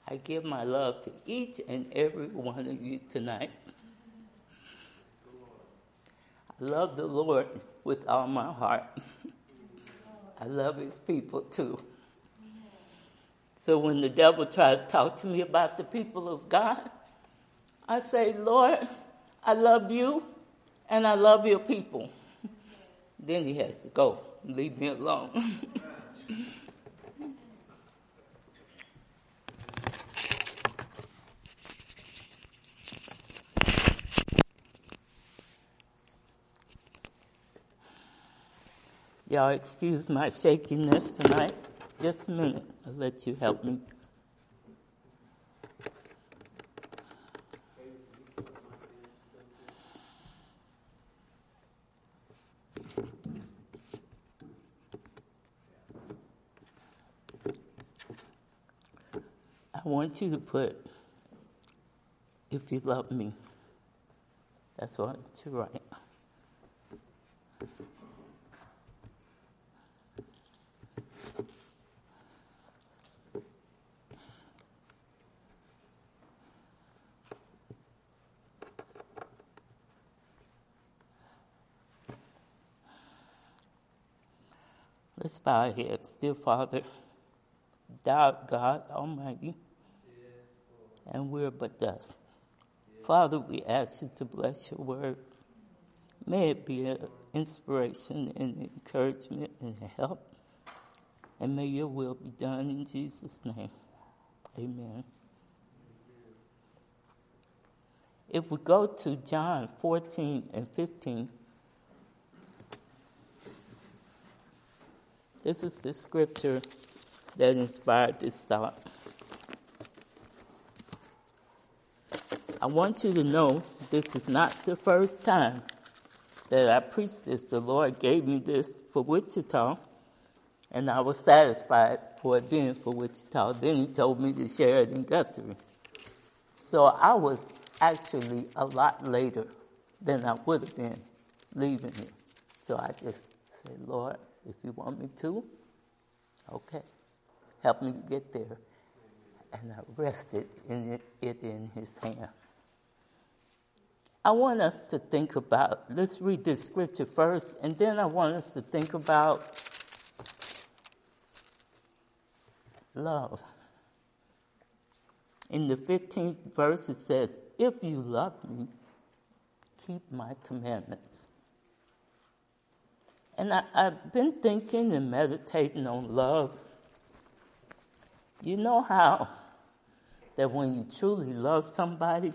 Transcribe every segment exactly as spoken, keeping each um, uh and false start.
I give my love to each and every one of you tonight. I love the Lord with all my heart. I love his people too. So when the devil tries to talk to me about the people of God, I say, Lord, I love you and I love your people. Then he has to go. Leave me alone. Y'all excuse my shakiness tonight. Just a minute. I'll let you help me. I want you to put, if you love me. That's what I want you to write. Let's bow our heads. Dear Father, thou art God Almighty, and we're but dust. Father, we ask you to bless your word. May it be an inspiration and encouragement and help. And may your will be done in Jesus' name. Amen. If we go to John fourteen and fifteen, this is the scripture that inspired this thought. I want you to know this is not the first time that I preached this. The Lord gave me this for Wichita, and I was satisfied for it being for Wichita. Then he told me to share it in Guthrie. So I was actually a lot later than I would have been leaving here. So I just said, Lord, if you want me to, okay, help me to get there. And I rested in it, it in his hand. I want us to think about, let's read this scripture first, and then I want us to think about love. In the fifteenth verse it says, if you love me, keep my commandments. And I, I've been thinking and meditating on love. You know how that when you truly love somebody,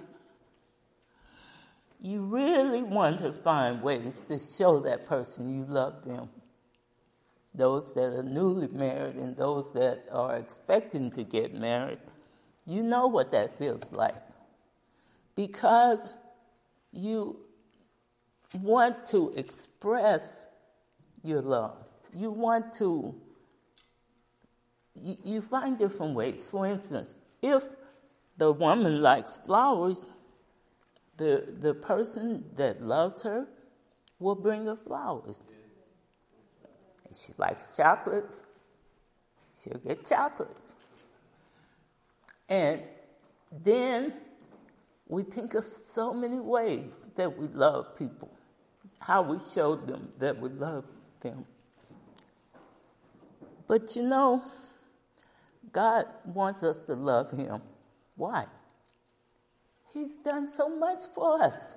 you really want to find ways to show that person you love them. Those that are newly married and those that are expecting to get married, you know what that feels like. Because you want to express your love. You want to, you, you find different ways. For instance, if the woman likes flowers, the the person that loves her will bring her flowers. If she likes chocolates, she'll get chocolates. And then we think of so many ways that we love people, how we show them that we love them. But you know, God wants us to love him. Why? He's done so much for us.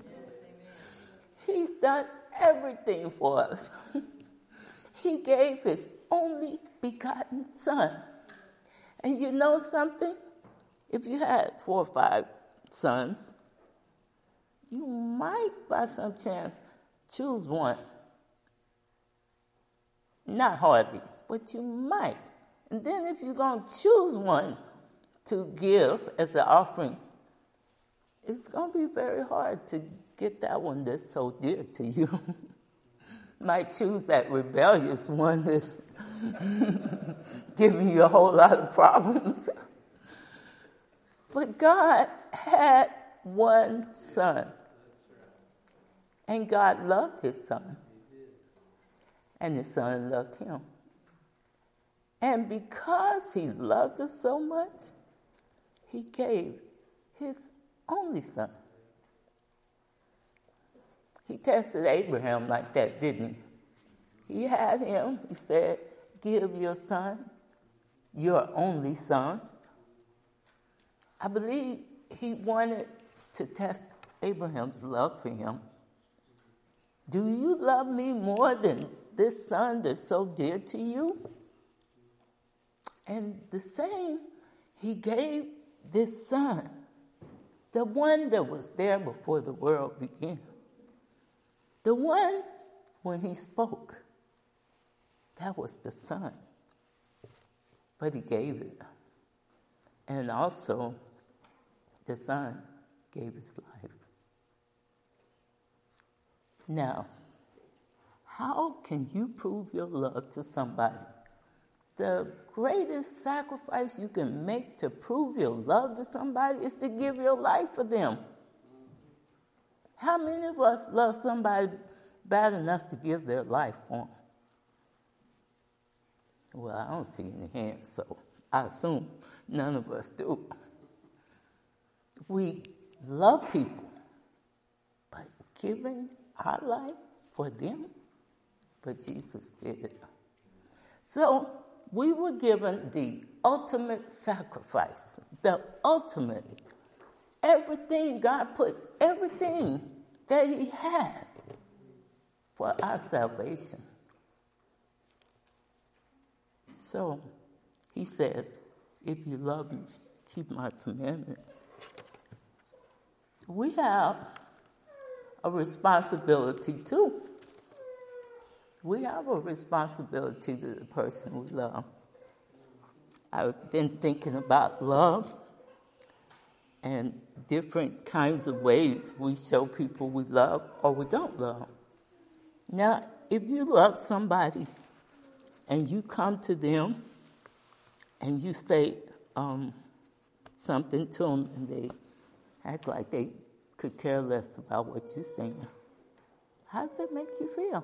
He's done everything for us. He gave his only begotten son. And you know something? If you had four or five sons, you might by some chance choose one. Not hardly, but you might. And then if you're going to choose one to give as an offering, it's going to be very hard to get that one that's so dear to you. Might choose that rebellious one that's giving you a whole lot of problems. But God had one son. And God loved his son. And his son loved him. And because he loved us so much, he gave his only son. He tested Abraham like that, didn't he? He had him. He said, give your son, your only son. I believe he wanted to test Abraham's love for him. Do you love me more than this son that's so dear to you? And the same, he gave this son, the one that was there before the world began. The one, when he spoke, that was the son. But he gave it. And also, the son gave his life. Now, how can you prove your love to somebody? The greatest sacrifice you can make to prove your love to somebody is to give your life for them. How many of us love somebody bad enough to give their life for them? Well, I don't see any hands, so I assume none of us do. We love people, but giving our life for them, but Jesus did it. So we were given the ultimate sacrifice, the ultimate. Everything, God put everything that he had for our salvation. So he says, if you love me, keep my commandment. We have a responsibility too. We have a responsibility to the person we love. I've been thinking about love and different kinds of ways we show people we love or we don't love. Now, if you love somebody and you come to them and you say um, something to them and they act like they could care less about what you're saying, how does that make you feel?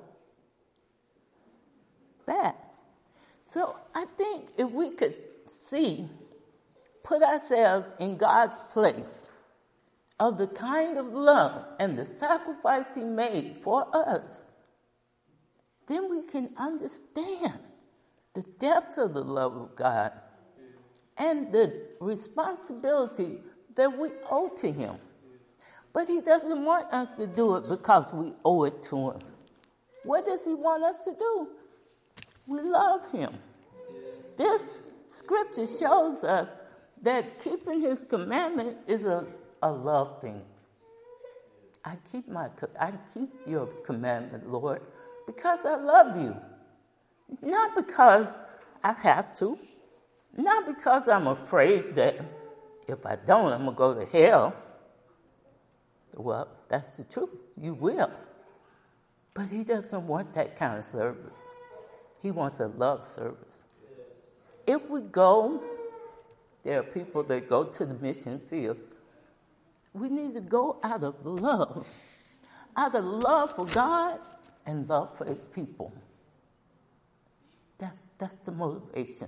Bad. So I think if we could see, put ourselves in God's place of the kind of love and the sacrifice he made for us, then we can understand the depths of the love of God and the responsibility that we owe to him. But he doesn't want us to do it because we owe it to him. What does he want us to do? We love him. This scripture shows us that keeping his commandment is a, a love thing. I keep my I keep your commandment, Lord, because I love you. Not because I have to. Not because I'm afraid that if I don't, I'm going to go to hell. Well, that's the truth. You will. But he doesn't want that kind of service. He wants a love service. If we go, there are people that go to the mission fields. We need to go out of love. Out of love for God and love for his people. That's, that's the motivation.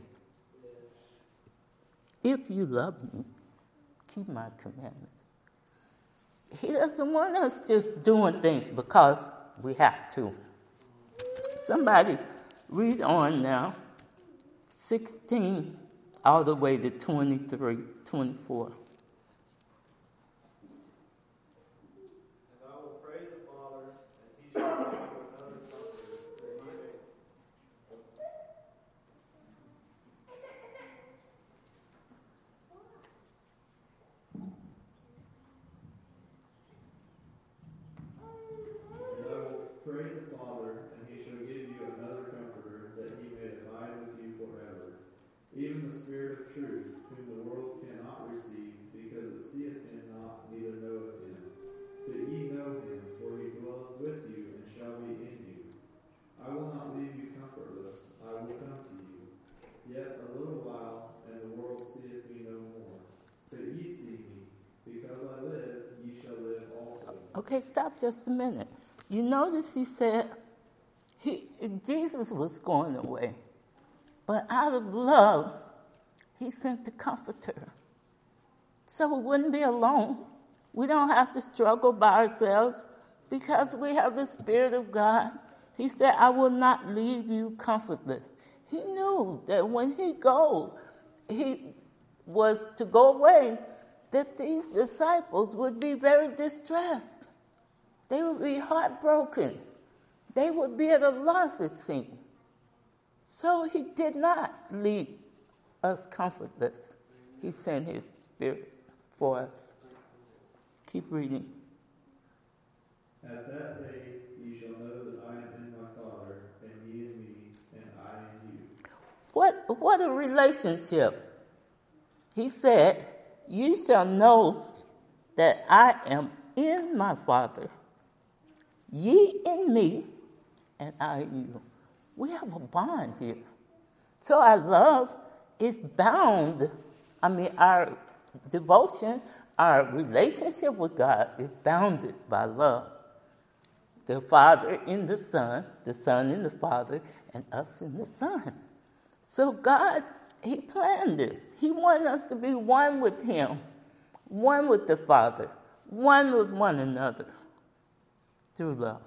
If you love me, keep my commandments. He doesn't want us just doing things because we have to. Somebody read on now, sixteen all the way to twenty-three, twenty-four. And I will pray the Father, and he shall give you another comforter, that he may And I will pray the Father, and he shall give you another comforter, that he may abide with you forever, even the Spirit of truth, whom the world cannot receive, because it seeth him not, neither knoweth him. But ye know him, for he dwelleth with you, and shall be in you. I will not leave you comfortless, I will come to you. Yet a little while, and the world seeth me no more. But ye see me, because I live, ye shall live also. Okay, stop just a minute. You notice he said he, Jesus was going away. But out of love, he sent the comforter. so we wouldn't be alone. We don't have to struggle by ourselves because we have the Spirit of God. He said, I will not leave you comfortless. He knew that when he go, he was to go away, that these disciples would be very distressed. They would be heartbroken. They would be at a loss, it seemed. So he did not leave us comfortless. He sent his Spirit for us. Keep reading. At that day ye shall know that I am in my Father, and ye in me, and I in you. What, what a relationship. He said, you shall know that I am in my Father, ye in me, and I in you. We have a bond here. So our love is bound. I mean, our devotion, our relationship with God is bounded by love. The Father in the Son, the Son in the Father, and us in the Son. So God, he planned this. He wanted us to be one with him, one with the Father, one with one another through love.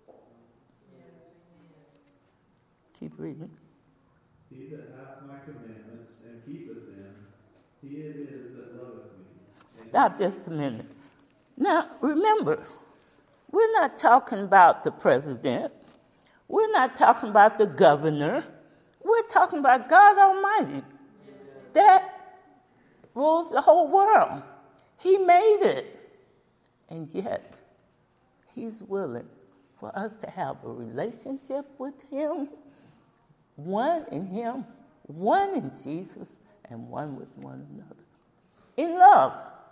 Keep reading. He that hath my commandments and keepeth them, he it is that loveth me. Stop just a minute. Now, remember, we're not talking about the president. We're not talking about the governor. We're talking about God Almighty that rules the whole world. He made it. And yet, he's willing for us to have a relationship with him, one in him, one in Jesus, and one with one another. In love.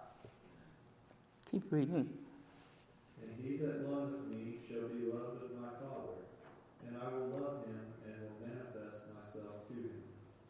Keep reading. And he that loveth me shall be loved of my Father, and I will love him and will manifest myself to him.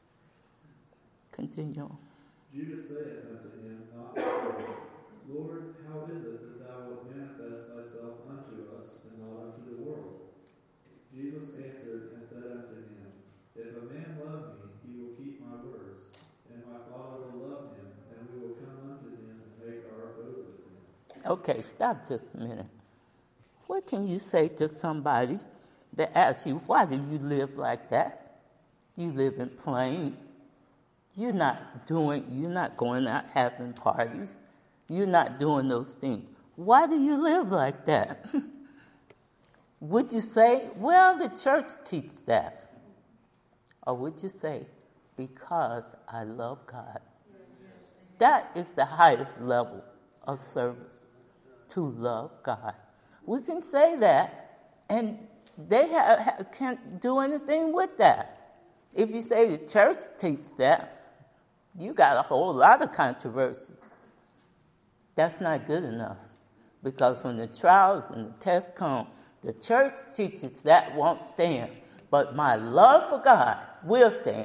Continue. Judas saith unto him, not before, Lord, how is it that thou wilt manifest thyself unto us and not unto the world? Jesus answered and said unto him, If a man love me, he will keep my words, and my Father will love him, and we will come unto him and make our abode with him. Okay, stop just a minute. What can you say to somebody that asks you, why do you live like that? You live in plain. You're not doing, you're not going out having parties. You're not doing those things. Why do you live like that? Would you say, well, the church teaches that? Or would you say, because I love God? That is the highest level of service, to love God. We can say that, and they have, have, can't do anything with that. If you say the church teaches that, you got a whole lot of controversy. That's not good enough, because when the trials and the tests come, the church teaches that won't stand, but my love for God will stand.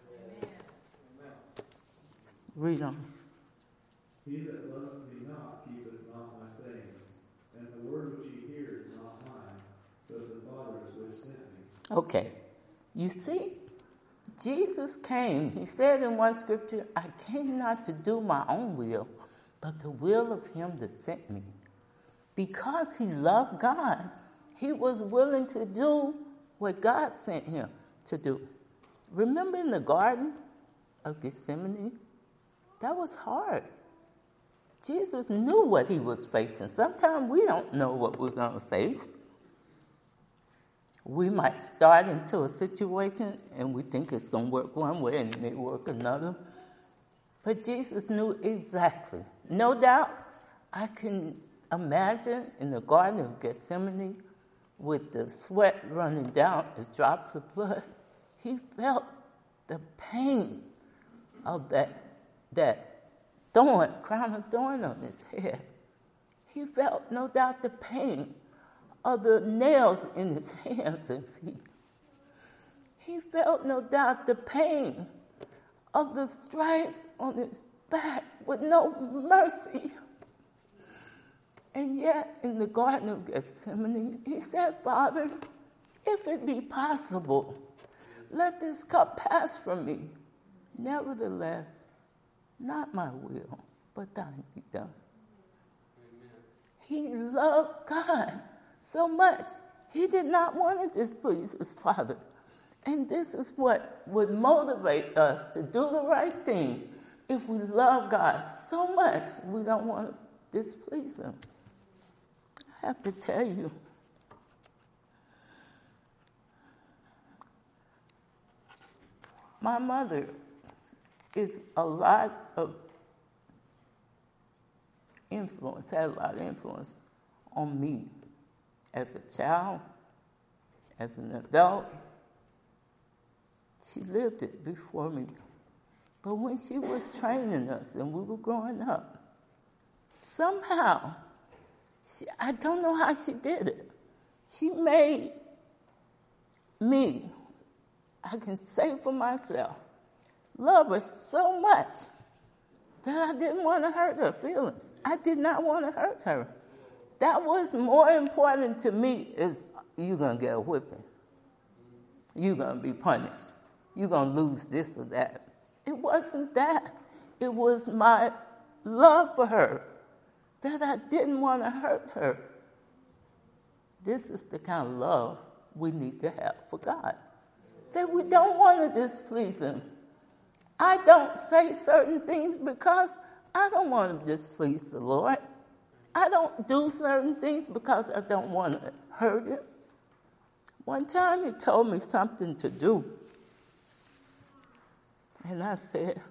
Amen. Read on. He that loveth me not keepeth not my sayings, and the word which ye hear is not mine, but the Father's which sent me. Okay. You see, Jesus came. He said in one scripture, I came not to do my own will, but the will of him that sent me. Because he loved God, he was willing to do what God sent him to do. Remember in the Garden of Gethsemane? That was hard. Jesus knew what he was facing. Sometimes we don't know what we're going to face. We might start into a situation and we think it's going to work one way and it may work another. But Jesus knew exactly. No doubt, I can imagine in the Garden of Gethsemane with the sweat running down as drops of blood, he felt the pain of that, that thorn, crown of thorn on his head. He felt, no doubt, the pain of the nails in his hands and feet. He felt, no doubt, the pain of the stripes on his back with no mercy. And yet, in the Garden of Gethsemane, he said, Father, if it be possible, let this cup pass from me. Nevertheless, not my will, but thine be done. Amen. He loved God so much. He did not want to displease his Father. And this is what would motivate us to do the right thing. If we love God so much, we don't want to displease him. I have to tell you, my mother is a lot of influence, had a lot of influence on me as a child, as an adult. She lived it before me. But when she was training us and we were growing up, somehow, she, I don't know how she did it. She made me, I can say for myself, love her so much that I didn't want to hurt her feelings. I did not want to hurt her. That was more important to me is you're going to get a whipping. You're going to be punished. You're going to lose this or that. It wasn't that. It was my love for her that I didn't want to hurt her. This is the kind of love we need to have for God. That we don't want to displease him. I don't say certain things because I don't want to displease the Lord. I don't do certain things because I don't want to hurt him. One time he told me something to do. And I said,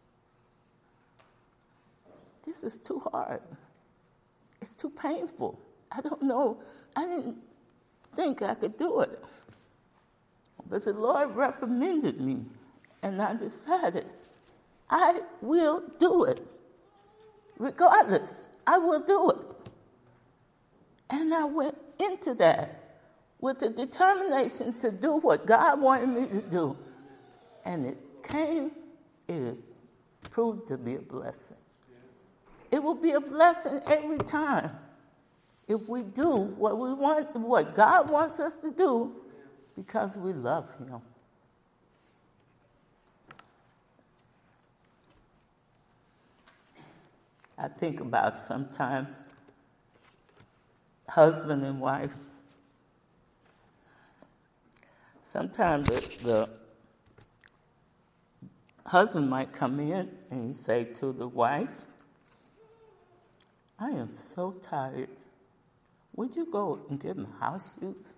this is too hard. It's too painful. I don't know. I didn't think I could do it. But the Lord recommended me. And I decided, I will do it. Regardless, I will do it. And I went into that with the determination to do what God wanted me to do. And it came, it has proved to be a blessing. It will be a blessing every time if we do what we want, what God wants us to do, because we love him. I think about sometimes husband and wife. Sometimes the, the husband might come in and he say to the wife, I am so tired. Would you go and give him house shoes?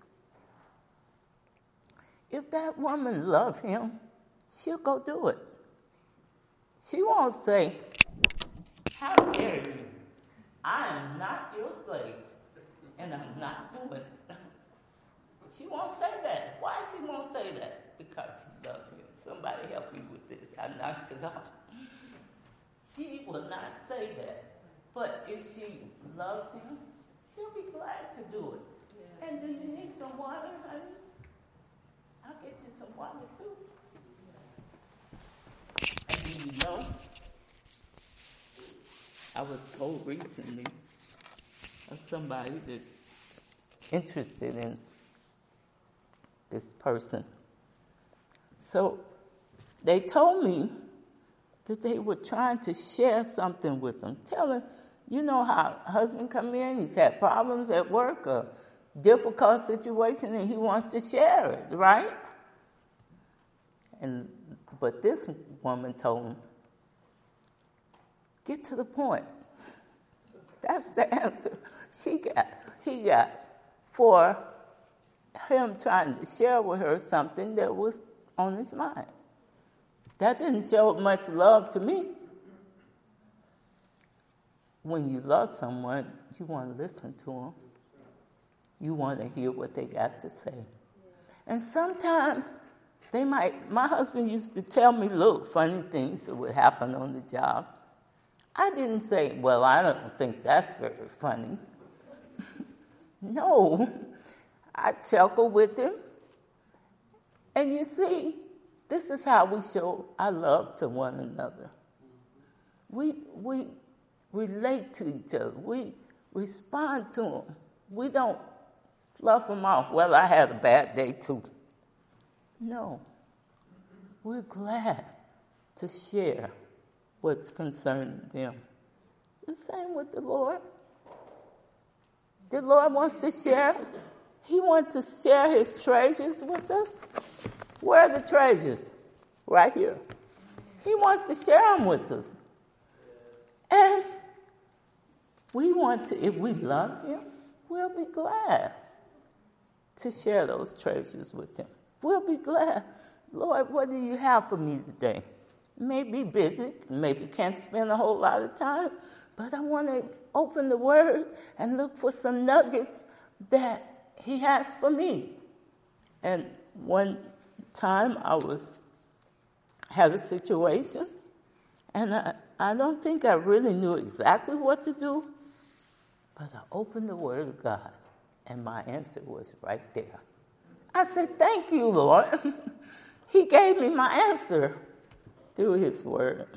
If that woman loves him, she'll go do it. She won't say, how dare you? I am not your slave, and I'm not doing it. She won't say that. Why she won't say that? Because she loves him. Somebody help me with this. I knocked it off. She will not say that. But if she loves him, she'll be glad to do it. Yeah. And do you need some water, honey? I'll get you some water, too. And do you know, I was told recently of somebody that's interested in this person. So they told me that they were trying to share something with them. Tell them, you know how husband come in, he's had problems at work, a difficult situation, and he wants to share it, right? And but this woman told him, get to the point. That's the answer she got. He got for him trying to share with her something that was on his mind. That didn't show much love to me. When you love someone, you want to listen to them. You want to hear what they got to say. And sometimes they might, my husband used to tell me little funny things that would happen on the job. I didn't say, well, I don't think that's very funny. No, I chuckle with him. And you see, this is how we show our love to one another. We we relate to each other. We respond to them. We don't slough them off. Well, I had a bad day too. No, we're glad to share what's concerning them. The same with the Lord. The Lord wants to share. He wants to share his treasures with us. Where are the treasures? Right here. He wants to share them with us. And we want to, if we love him, we'll be glad to share those treasures with him. We'll be glad. Lord, what do you have for me today? Maybe busy, maybe can't spend a whole lot of time, but I want to open the Word and look for some nuggets that he has for me. And one time I was had a situation, and I, I don't think I really knew exactly what to do, but I opened the Word of God, and my answer was right there. I said, thank you, Lord. He gave me my answer through his Word.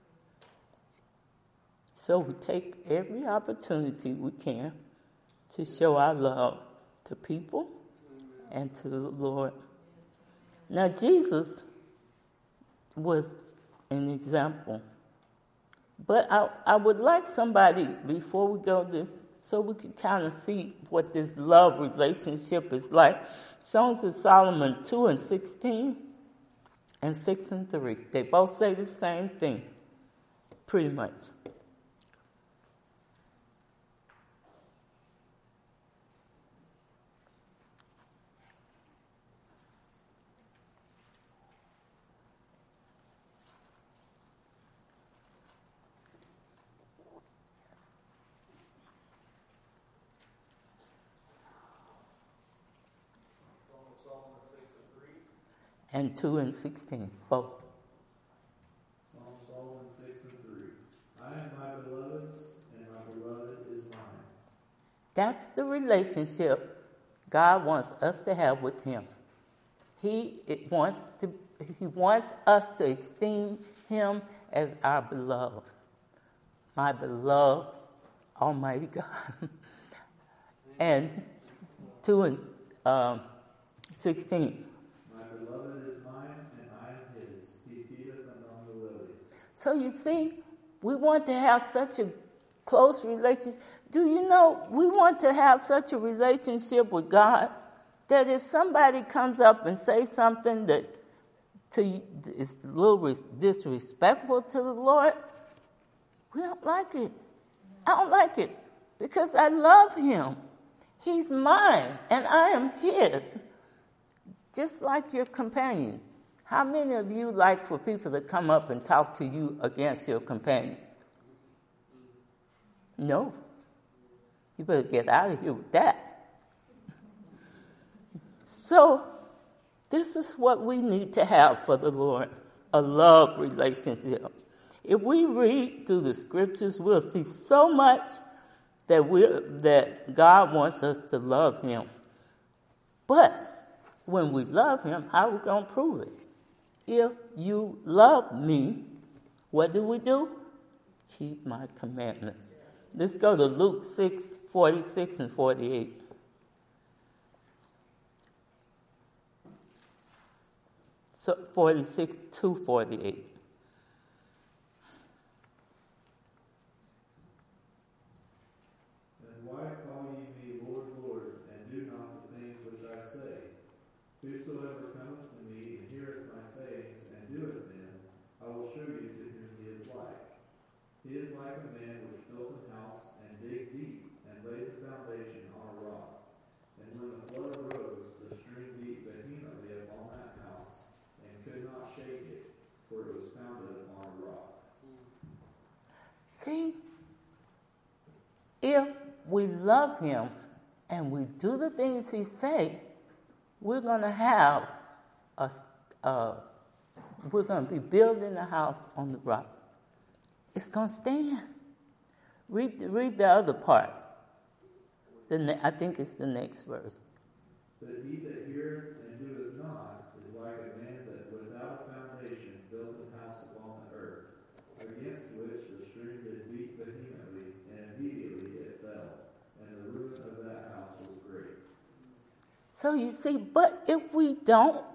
So we take every opportunity we can to show our love to people and to the Lord. Now, Jesus was an example. But I, I would like somebody, before we go this, so we can kind of see what this love relationship is like. Songs of Solomon two and sixteen and six and three. They both say the same thing, pretty much. And two and sixteen, both. Psalm Solomon six and three. I am my beloved's, and my beloved is mine. That's the relationship God wants us to have with him. He it wants to. He wants us to esteem him as our beloved. My beloved, Almighty God. And two and um, sixteen. So you see, we want to have such a close relationship. Do you know, we want to have such a relationship with God that if somebody comes up and says something that to, is a little disrespectful to the Lord, we don't like it. I don't like it because I love him. He's mine and I am his, just like your companion. How many of you like for people to come up and talk to you against your companion? No. You better get out of here with that. So, this is what we need to have for the Lord, a love relationship. If we read through the scriptures, we'll see so much that we that God wants us to love him. But when we love him, how are we going to prove it? If you love me, what do we do? Keep my commandments. Let's go to Luke six, forty-six and forty-eight. So forty-six to forty-eight. And why call ye me Lord, Lord, and do not the things which I say? Whosoever cometh to me and heareth my sayings and doeth them, I will show you to whom he is like. He is like a man which built a house and digged deep and laid the foundation on a rock. And when the flood arose, the stream beat vehemently upon that house and could not shake it, for it was founded upon a rock. See, if we love him and we do the things he say, we're going to have a, uh, we're going to be building a house on the rock. It's going to stand. Read, read the other part. The ne- I think it's the next verse. But he that heareth and doeth not is like a man that without a foundation built a house upon the earth, against which the stream did beat vehemently, and immediately it fell, and the ruin of that house was great. So you see, but if we don't,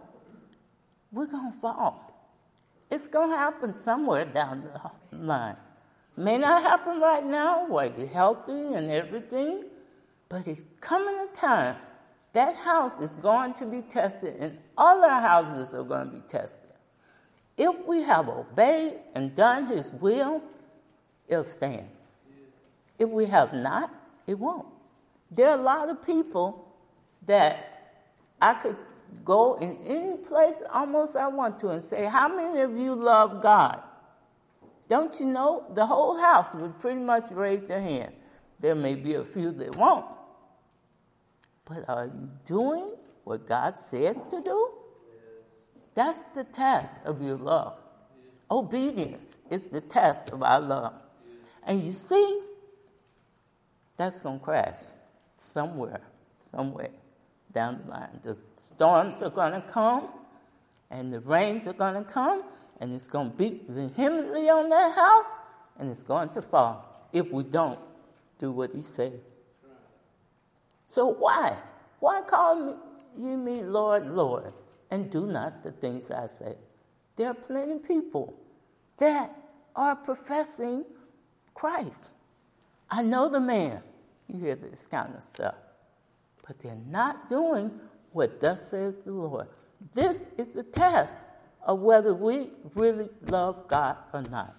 we're going to fall. It's going to happen somewhere down the line. May not happen right now while you're healthy and everything, but it's coming a time that house is going to be tested, and all our houses are going to be tested. If we have obeyed and done his will, it'll stand. If we have not, it won't. There are a lot of people that I could go in any place almost I want to and say, how many of you love God? Don't you know? The whole house would pretty much raise their hand. There may be a few that won't. But are you doing what God says to do? That's the test of your love. Obedience is the test of our love. And you see, that's going to crash somewhere, somewhere down the line. The storms are going to come, and the rains are going to come, and it's going to beat vehemently on that house, and it's going to fall if we don't do what he said. So why? Why call me, you me Lord, Lord, and do not the things I say? There are plenty of people that are professing Christ. I know the man. You hear this kind of stuff. But they're not doing what thus says the Lord. This is a test of whether we really love God or not.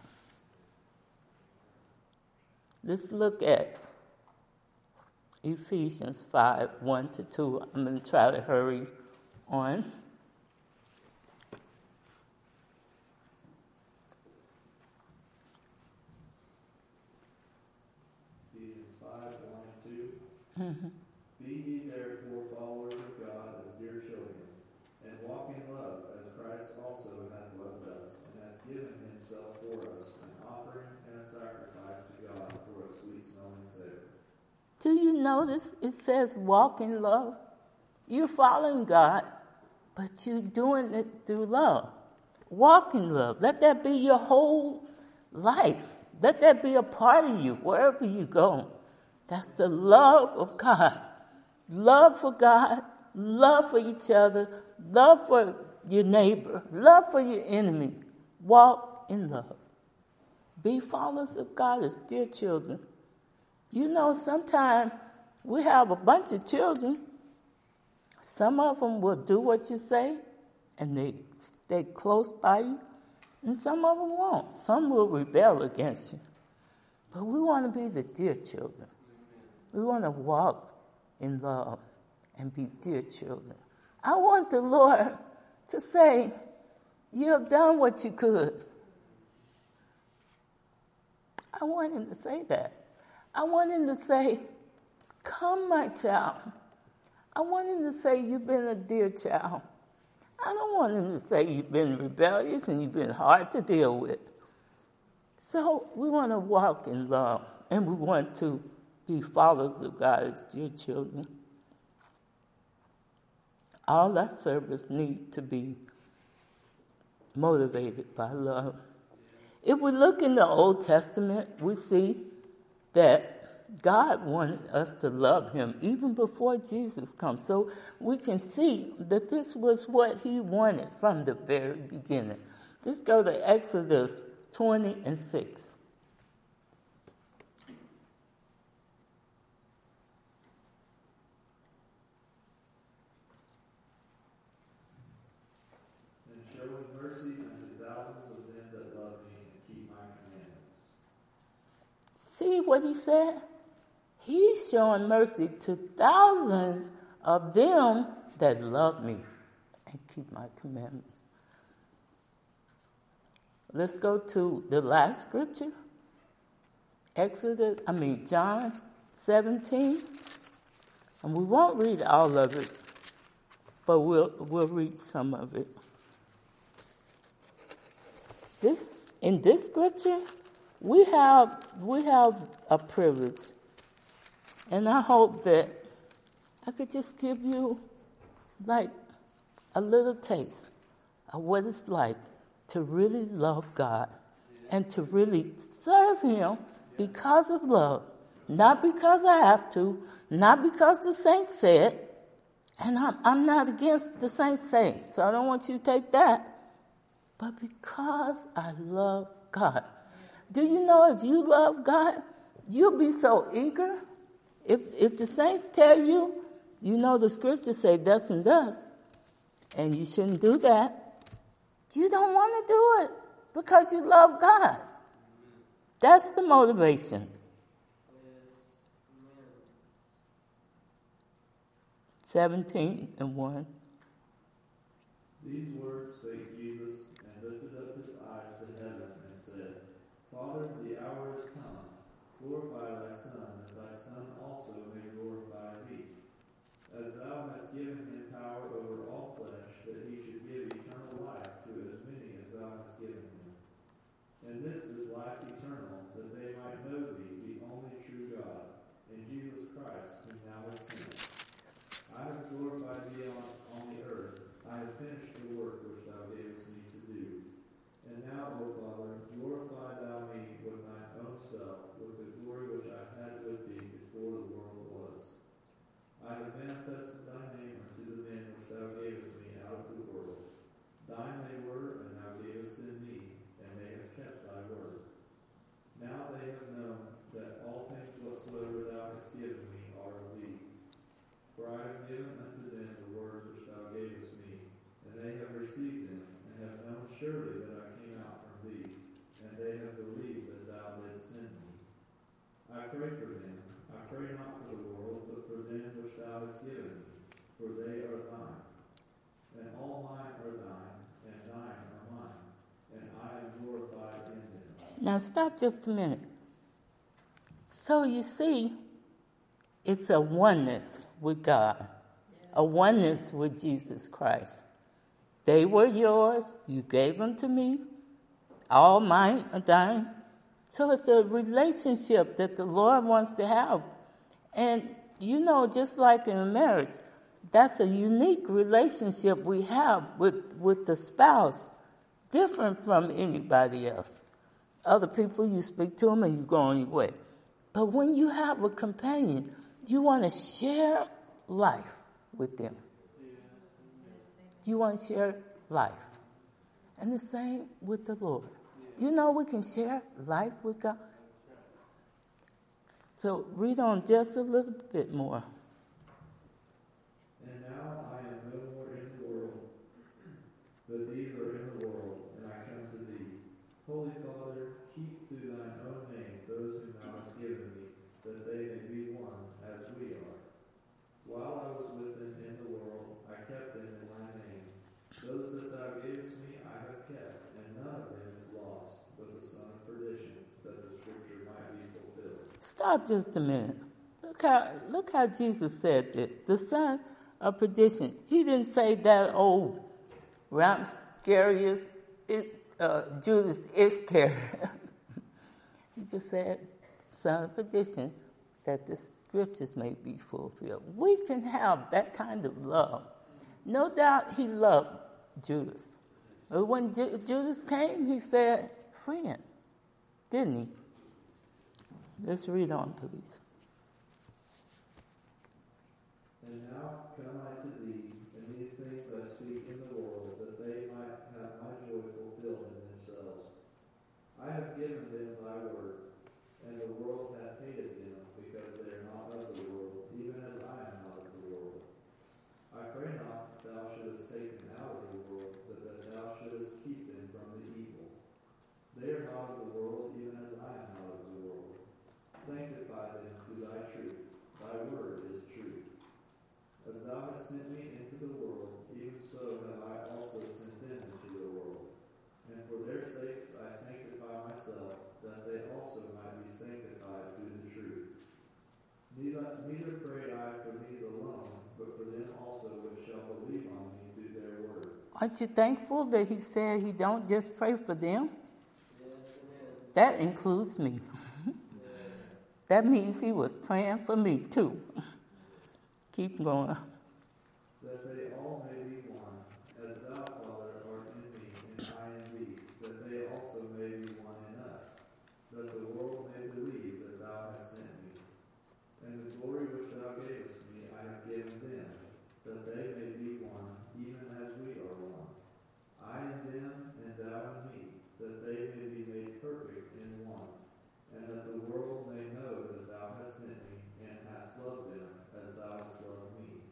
Let's look at Ephesians five, one to two. I'm going to try to hurry on. Ephesians five, one and two. Mm-hmm. Be ye therefore followers of God as dear children, and walk in love, as Christ also hath loved us, and hath given himself for us, an offering and a sacrifice to God for a sweet-smelling savor. Do you notice it says walk in love? You're following God, but you're doing it through love. Walk in love. Let that be your whole life. Let that be a part of you wherever you go. That's the love of God. Love for God, love for each other, love for your neighbor, love for your enemy. Walk in love. Be followers of God as dear children. You know, sometimes we have a bunch of children. Some of them will do what you say, and they stay close by you. And some of them won't. Some will rebel against you. But we want to be the dear children. We want to walk in love and be dear children. I want the Lord to say, you have done what you could. I want him to say that. I want him to say, come, my child. I want him to say, you've been a dear child. I don't want him to say you've been rebellious and you've been hard to deal with. So we want to walk in love, and we want to be followers of God as dear children. All our service need to be motivated by love. If we look in the Old Testament, we see that God wanted us to love him even before Jesus comes. So we can see that this was what he wanted from the very beginning. Let's go to Exodus twenty and six. And showing mercy unto thousands of them that love me and keep my commandments. See what he said? He's showing mercy to thousands of them that love me and keep my commandments. Let's go to the last scripture. Exodus, I mean John seventeen. And we won't read all of it, but we'll we'll read some of it. This in this scripture, we have we have a privilege. And I hope that I could just give you like a little taste of what it's like to really love God and to really serve him because of love. Not because I have to, not because the saints said, and I'm, I'm not against the saints saying, so I don't want you to take that, but because I love God. Do you know if you love God, you'll be so eager? If if the saints tell you, you know the scriptures say thus and thus, and you shouldn't do that, you don't want to do it because you love God. That's the motivation. seventeen and one. These words spake Jesus, and lifted up his eyes to heaven, and said, Father, the hour is come. Glorify thy Son, that thy Son also may glorify thee. As thou hast given him power over all flesh, that he should give eternal life to as many as thou hast given him. And this is life eternal, that they might know thee, the only true God, and Jesus Christ, whom thou hast sent. I have glorified thee on, on the earth. I have finished the work which thou gavest me to do. And now, O Father, glorify thou me with thine own self, with the glory which I had with thee before the world was. I have manifested thy name unto the men which thou gavest me out of the world. Thine they were, and thou gavest them me, and they have kept thy word. Now they have known that all things whatsoever thou hast given me are of thee. For I have given unto them the words which thou gavest me, and they have received them, and have known surely that I came out from thee, and they have believed that thou didst send me. I pray for them. I pray not for the world, but for them which thou hast given me, for they are thine. And all mine are thine, and thine are mine, and I am glorified in them. Now stop just a minute. So you see, it's a oneness with God, a oneness with Jesus Christ. They were yours, you gave them to me, all mine are thine. So it's a relationship that the Lord wants to have. And you know, just like in a marriage, that's a unique relationship we have with, with the spouse, different from anybody else. Other people, you speak to them and you go on your way. But when you have a companion, you want to share life with them. You want to share life. And the same with the Lord. You know we can share life with God. So read on just a little bit more. And now I am no more in the world, but these are in the world, and I come to thee. Holy Father, keep to thine own name those whom thou hast given me, that they may be one as we are. While I was with them in the world, I kept them in thy name. Those that thou gavest me I have kept, and none of them is lost, but the son of perdition, that the scripture might be fulfilled. Stop just a minute. Look how look how Jesus said this. The son of perdition. He didn't say that old Ramscarius, uh, Judas Iscariot. He just said, son of perdition, that the scriptures may be fulfilled. We can have that kind of love. No doubt he loved Judas. But when Ju- Judas came, he said, friend, didn't he? Let's read on, please. And now come I to thee, and these things I speak in the world, that they might have my joy fulfilled in themselves. I have given them thy word, and the world hath hated them, because they are not of the world, even as I am not of the world. I pray not that thou shouldest take them out of the world, but that thou shouldest keep them from the evil. They are not of the world, even as I am not of the world. Sanctify them through thy truth. Thy word is truth. As thou hast sent me into the world, even so have I also sent them into the world. And for their sakes I sanctify myself, that they also might be sanctified through the truth. Neither, neither pray I for these alone, but for them also which shall believe on me through their word. Aren't you thankful that he said he don't just pray for them? Yes, that includes me. Yes. That means he was praying for me too. Keep going. That they all may be one, as thou, Father, art in me, and I in thee, that they also may be one in us, that the world may believe that thou hast sent me. And the glory which thou gavest me I have given them, that they may be one, even as we are one. I in them, and thou in me, that they may be made perfect in one,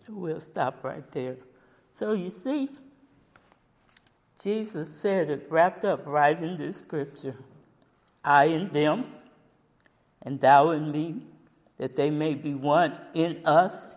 We'll stop right there. So you see, Jesus said it wrapped up right in this scripture. I in them, and thou in me, that they may be one in us.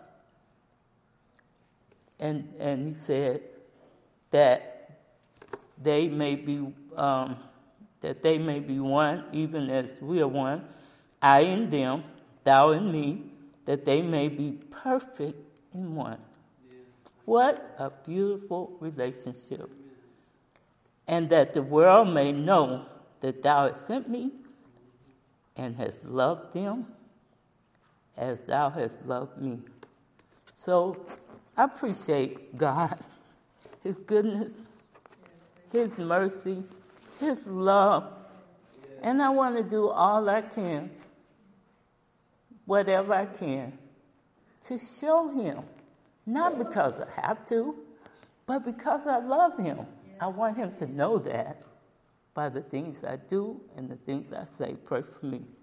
And and he said that they may be um, that they may be one, even as we are one. I in them, thou in me, that they may be perfect in one. Yeah. What a beautiful relationship. And that the world may know that thou hast sent me and hast loved them as thou hast loved me. So I appreciate God, his goodness, his mercy, his love. And I want to do all I can, whatever I can, to show him. Not because I have to, but because I love him. I want him to know that by the things I do and the things I say. Pray for me.